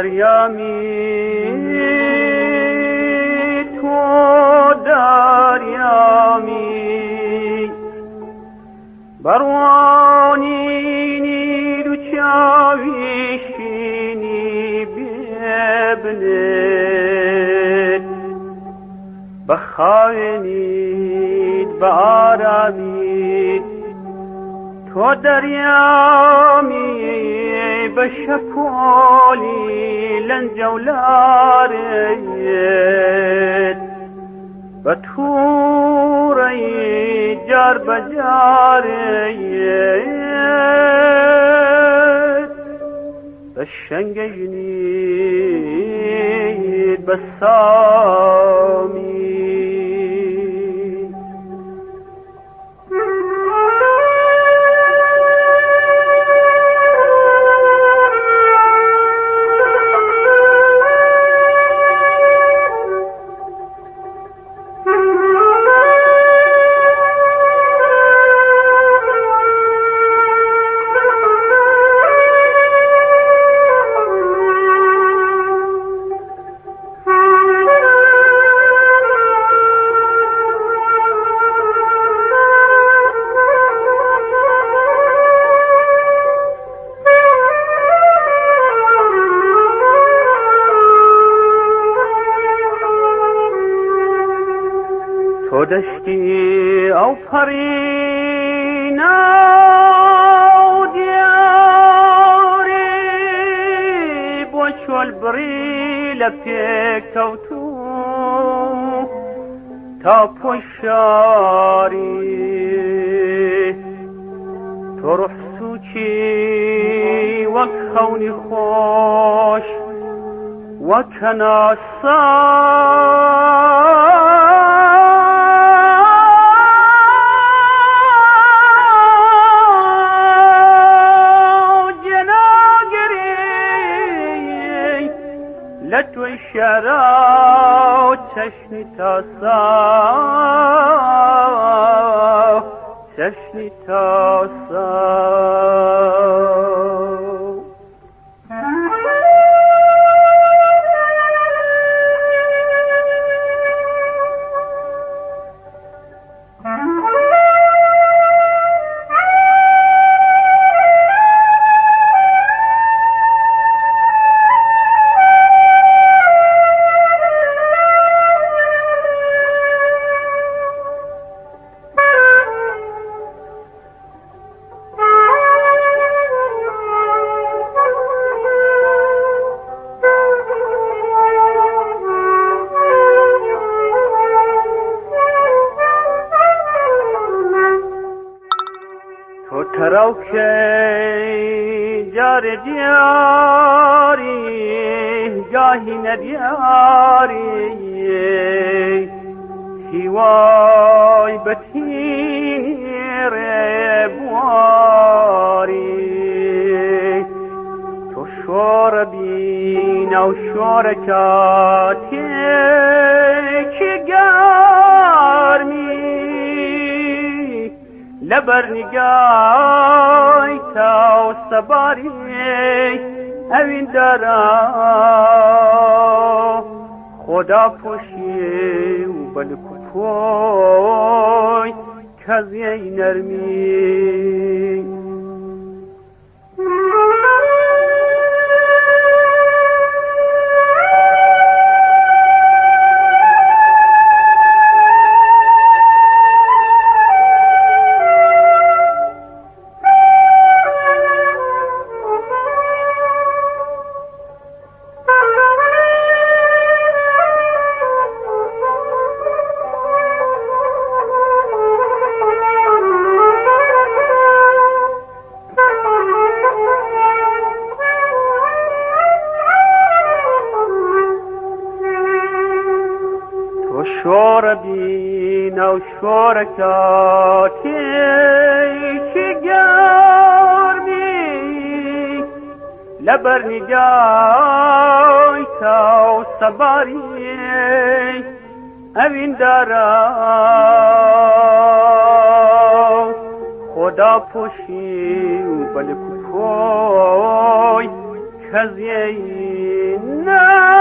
دریامی بروانینی دو چاویشینی ببنید بخاینید بآرامید تو دریامی بشکولی لنجولارید بطوری جار بجارید بشنگجنید بسامی تو دشتی او پرینا و دیاری بوچول بری لپیک توتو تا پشاری تو روح سوچی وک خونی خوش وک ناسار لتو الشراو تشني تاساو تشني تاساو تروكي جار دياري جاهنا دياري هواي بتيني ربواري تشور بينا وشوركاتي كجارمي لبر نگای تا سباری اوین دارا خدا پوشی و بلکو پوی کزی نرمی شور بينا وشوركاتي كجارمي لبرني جايتا وصباري اوين دارا خدا پوشی و بلکو پوی کزی نه